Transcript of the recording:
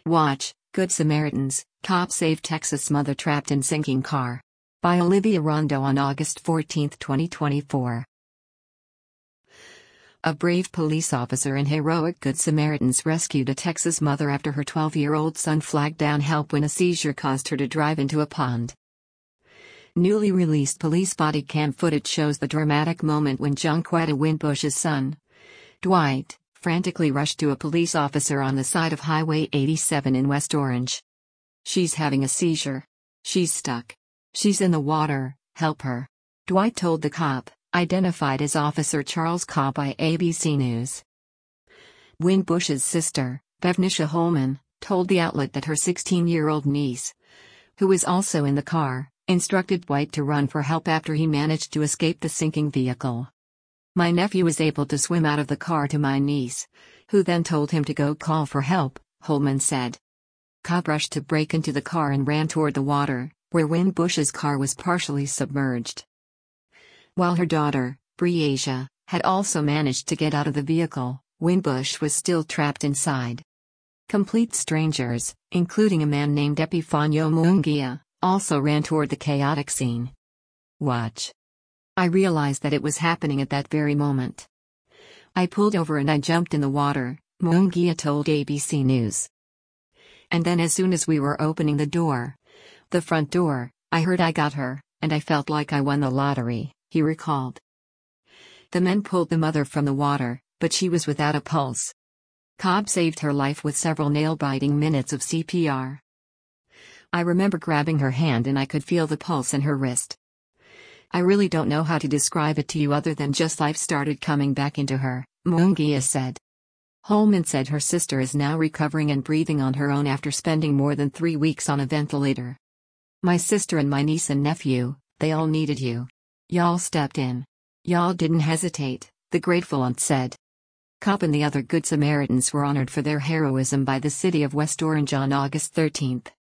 Watch, Good Samaritans, Cop Save Texas Mother Trapped in Sinking Car. By Olivia Rondo on August 14, 2024. A brave police officer and heroic Good Samaritans rescued a Texas mother after her 12-year-old son flagged down help when a seizure caused her to drive into a pond. Newly released police body cam footage shows the dramatic moment when Jonquetta Winbush's son, Dwight, frantically rushed to a police officer on the side of Highway 87 in West Orange. "She's having a seizure. She's stuck. She's in the water, help her," Dwight told the cop, identified as Officer Charles Cobb by ABC News. Winbush's sister, Bevnisha Holman, told the outlet that her 16-year-old niece, who was also in the car, instructed Dwight to run for help after he managed to escape the sinking vehicle. "My nephew was able to swim out of the car to my niece, who then told him to go call for help," Holman said. Cobb rushed to break into the car and ran toward the water, where Winbush's car was partially submerged. While her daughter, Breasia, had also managed to get out of the vehicle, Winbush was still trapped inside. Complete strangers, including a man named Epifanio Munguia, also ran toward the chaotic scene. "Watch. I realized that it was happening at that very moment. I pulled over and I jumped in the water," Munguia told ABC News. "And then as soon as we were opening the front door, I heard 'I got her,' and I felt like I won the lottery," he recalled. The men pulled the mother from the water, but she was without a pulse. Cobb saved her life with several nail-biting minutes of CPR. "I remember grabbing her hand and I could feel the pulse in her wrist. I really don't know how to describe it to you other than just life started coming back into her," Munguia said. Holman said her sister is now recovering and breathing on her own after spending more than 3 weeks on a ventilator. "My sister and my niece and nephew, they all needed you. Y'all stepped in. Y'all didn't hesitate," the grateful aunt said. Cobb and the other Good Samaritans were honored for their heroism by the city of West Orange on August 13.